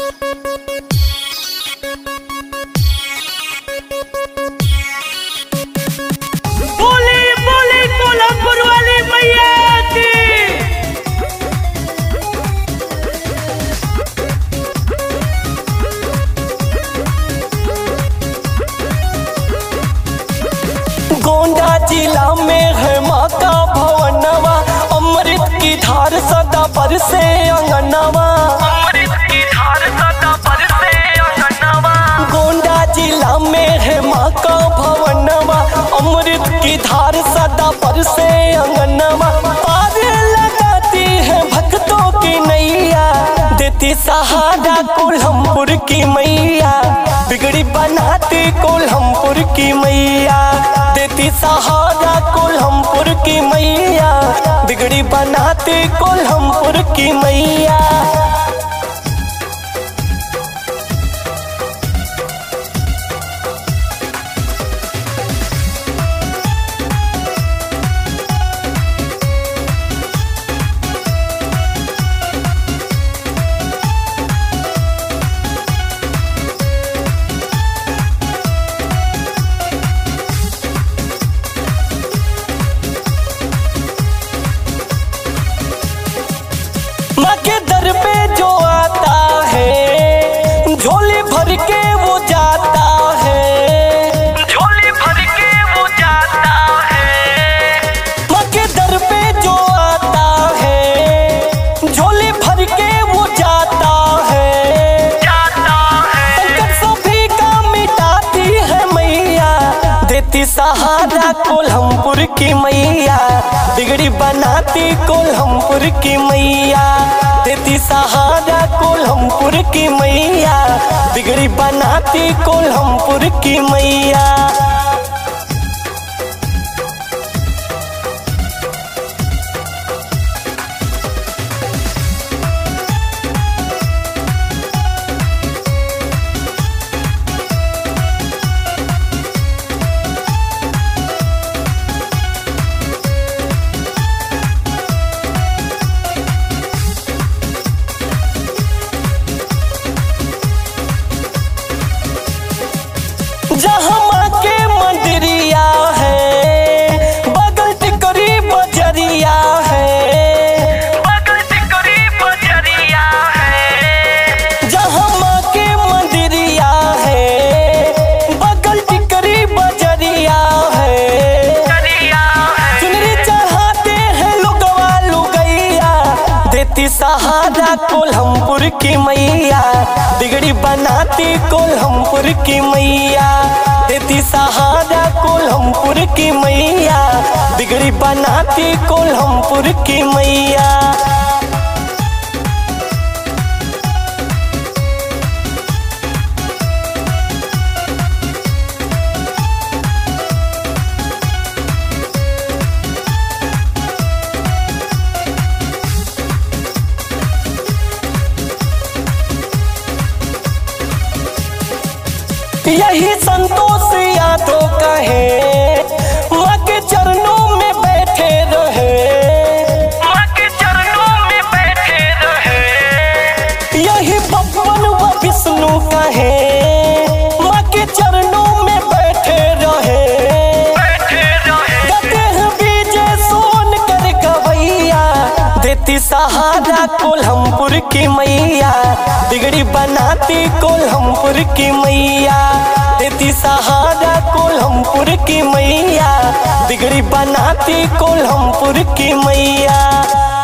बोली बोली कोल्हापुर वाली मैया की। गोंडा जिला में है माँ का भवनवा, अमृत की धार सदा बरसे अंगनवा। अमृत की धार सदा बरसे अंगनवा। गोंडा जिला में है माँ का भवनवा, अमृत की धार सदा बरसे अंगनवा। पार लगाती है भक्तों की नैया, देती सहारा कोल्हापुर की मैया। बिगड़ी बनाती कोल्हापुर की मैया, देती सहारा कोल्हापुर की मैया। बिगड़ी बनाती कोल्हापुर की मैया। माँ के दर पे जो आता है, झोली भर के वो जाता है। झोली भर के वो जाता है। माँ के दर पे जो आता है, झोली भर के वो जाता है। जाता है। संकट सभी का मिटाती है मैया, देती सहारा कोल्हापुर की मैया। बिगड़ी बनाती कोल्हापुर की मैया, देती सहारा कोल्हापुर की मैया। बिगड़ी बनाती कोल्हापुर की मैया। जहाँ माँ के मंदिरिया है, बगल टिकरी बजरिया है। बगल टिकरी बजरिया है। जहाँ माँ के मंदिरिया है, बगल टिकरी बजरिया है। बजरिया है। चुनरी चढ़ाते हैं लोगवा लुगैया, देती सहारा कोल्हापुर की मैया। बिगड़ी बनाती कोल्हापुर की मैया, देती सहारा कोल्हापुर की मैया। बिगड़ी बनाती कोल्हापुर की मैया। यही संतोष यादव कहे, माँ के चरणों में बैठे रहे। माँ के चरणों में बैठे रहे। यही बप्पन व विष्णु कहे, माँ के चरणों में बैठे रहे। बैठे रहे। गाते हैं विजय सोन कर गवैया, देती सहारा कोल्हापुर की मैया। बिगड़ी बनाती कोल्हापुर की मैया, देती सहारा कोल्हापुर की मैया। बिगड़ी बनाती कोल्हापुर की मैया।